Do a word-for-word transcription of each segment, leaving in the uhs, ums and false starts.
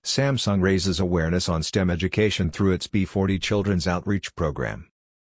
Samsung raises awareness on STEM education through its B forty Children's Outreach Program.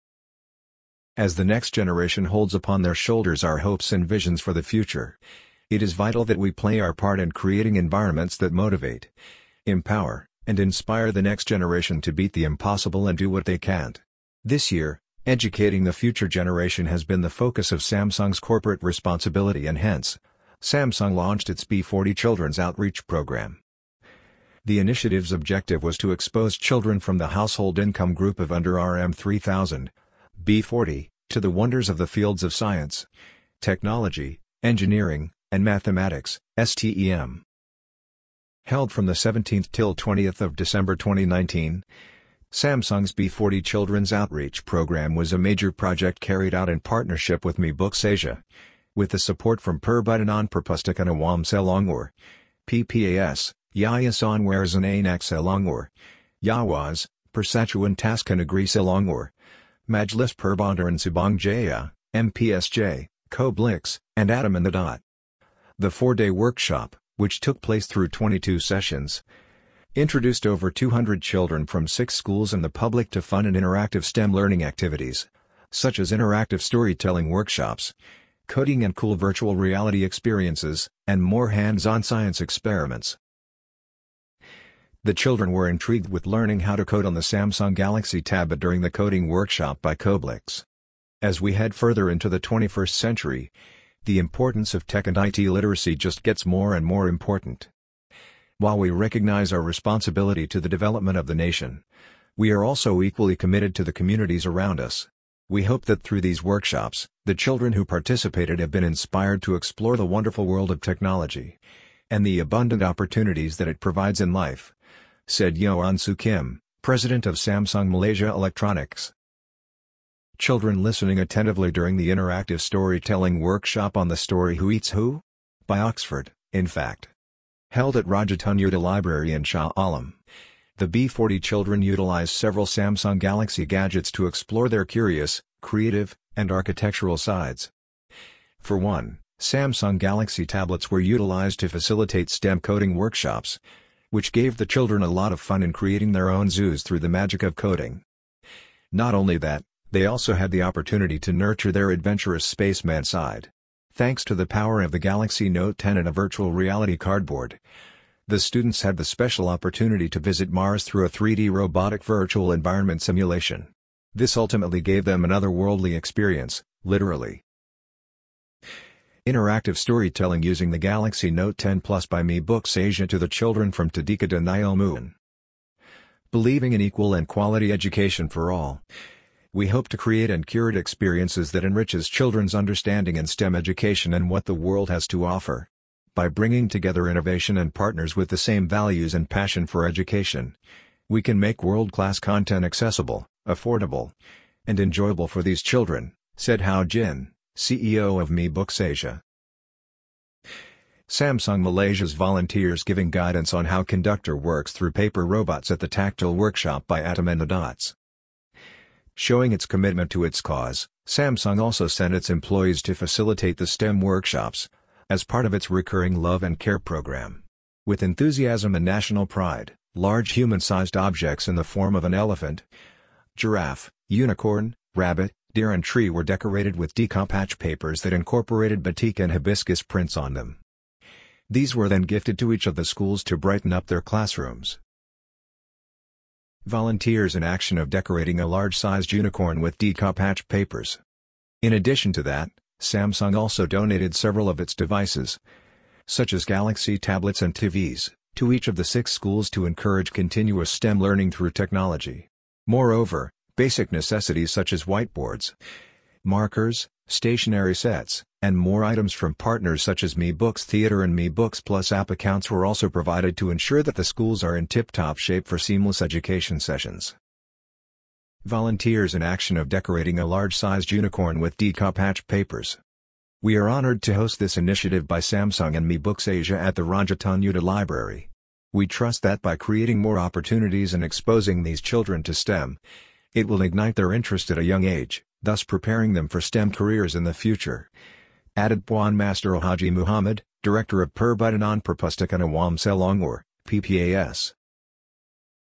As the next generation holds upon their shoulders our hopes and visions for the future, it is vital that we play our part in creating environments that motivate, empower, and inspire the next generation to beat the impossible and do what they can't. This year, educating the future generation has been the focus of Samsung's corporate responsibility, and hence, Samsung launched its B forty Children's Outreach Program. The initiative's objective was to expose children from the household income group of under R M three thousand, B forty, to the wonders of the fields of science, technology, engineering, and mathematics, STEM. Held from the seventeenth till twentieth of December twenty nineteen, Samsung's B forty Children's Outreach Program was a major project carried out in partnership with Me Books Asia, with the support from Perbatanan Perpustakaan Awam Selangor, P P A S, Yayasan Warisan Anak Selangor, Yawas, Persatuan Taska Negeri Selangor, Majlis Perbandaran Sabang Jaya, M P S J, Koblix, and Ataman the Dot. The four-day workshop, which took place through twenty-two sessions, introduced over two hundred children from six schools and the public to fun and interactive STEM learning activities, such as interactive storytelling workshops, coding and cool virtual reality experiences, and more hands-on science experiments. The children were intrigued with learning how to code on the Samsung Galaxy Tab during the coding workshop by Koblix. As we head further into the twenty-first century, the importance of tech and I T literacy just gets more and more important. While we recognize our responsibility to the development of the nation, we are also equally committed to the communities around us. We hope that through these workshops, the children who participated have been inspired to explore the wonderful world of technology and the abundant opportunities that it provides in life, said Yoan Soo Kim, president of Samsung Malaysia Electronics. Children listening attentively during the interactive storytelling workshop on the story Who Eats Who? By Oxford, in fact, held at Rajathan Library in Shah Alam. The B forty children utilized several Samsung Galaxy gadgets to explore their curious, creative, and architectural sides. For one, Samsung Galaxy tablets were utilized to facilitate STEM coding workshops, which gave the children a lot of fun in creating their own zoos through the magic of coding. Not only that, they also had the opportunity to nurture their adventurous spaceman side. Thanks to the power of the Galaxy Note ten and a virtual reality cardboard, the students had the special opportunity to visit Mars through a three D robotic virtual environment simulation. This ultimately gave them an otherworldly experience, literally. Interactive storytelling using the Galaxy Note ten Plus by Me Books Asia to the children from Tadika dan Ilmuwan. Believing in equal and quality education for all, we hope to create and curate experiences that enriches children's understanding in STEM education and what the world has to offer. By bringing together innovation and partners with the same values and passion for education, we can make world-class content accessible, affordable, and enjoyable for these children, said Hao Jin, C E O of Me Books Asia. Samsung Malaysia's volunteers giving guidance on how Conductor works through paper robots at the Tactile Workshop by Ataman the Dots. Showing its commitment to its cause, Samsung also sent its employees to facilitate the STEM workshops, as part of its recurring Love and Care program. With enthusiasm and national pride, large human-sized objects in the form of an elephant, giraffe, unicorn, rabbit, deer and tree were decorated with decoupage papers that incorporated batik and hibiscus prints on them. These were then gifted to each of the schools to brighten up their classrooms. Volunteers in action of decorating a large-sized unicorn with decoupage papers. In addition to that, Samsung also donated several of its devices, such as Galaxy tablets and T Vs, to each of the six schools to encourage continuous STEM learning through technology. Moreover, basic necessities such as whiteboards, markers, stationery sets, and more items from partners such as Me Books Theatre and Me Books Plus app accounts were also provided to ensure that the schools are in tip-top shape for seamless education sessions. Volunteers in action of decorating a large-sized unicorn with decoupage papers. We are honored to host this initiative by Samsung and Me Books Asia at the Rajathan Library. We trust that by creating more opportunities and exposing these children to STEM, it will ignite their interest at a young age, thus preparing them for STEM careers in the future, added Puan Master Haji Muhammad, Director of Perbatanan Perpustakaan Awam Selangor, P P A S.